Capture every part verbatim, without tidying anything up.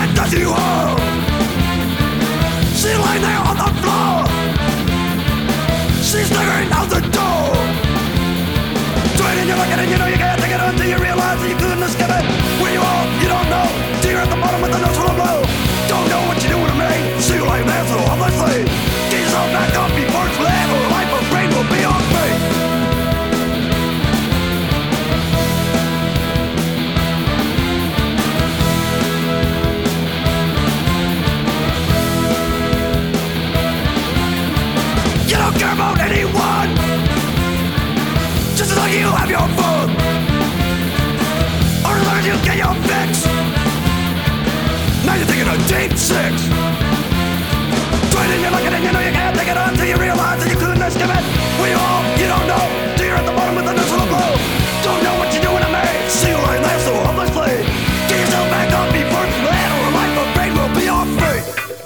that does you harm. She's lying there on the floor. She's staggering out the door. Trying you're looking and you know you can't take it until you realize that you couldn't escape it. Where you are, you don't know. Till you're at the bottom with the nose full of blow. Don't know what you're doing to me. See you lying there so hopelessly. Get yourself back up before it's late, or life or brain will be on me. You don't care about anyone, just as long as you have your food, or as long as you get your fix. Now you're thinking of deep six. Trying and you're looking and you know you can't take it until you realize that you couldn't escape it. Where you are, you don't know. Till you're at the bottom with the nose full of blow. Don't know what you're doing to me. See you lying there so hopelessly. Get yourself back up before it's late, or life or pain will be your fate.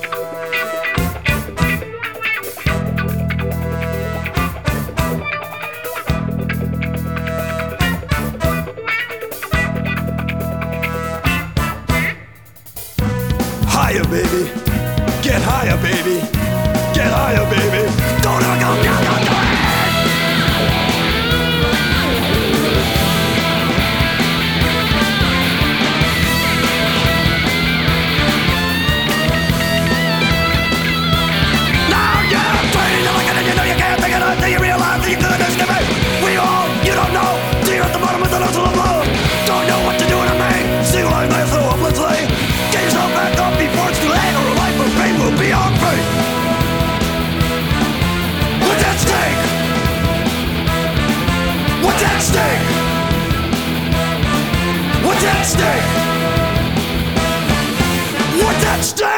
Higher, baby. Get higher, baby. Get higher, baby. Don't ever go down, down, down. Now you're afraid, you're looking and you know you can't take it until you realize that you couldn't escape it. We all, you don't know. Till you're at the bottom with the nose full of blow. Don't know what you're doing to me. See you lying there so hopelessly. Get yourself back up before it's too late, or life or pain will be our fate. What's at stake? What's at stake? What's at stake? What's at stake?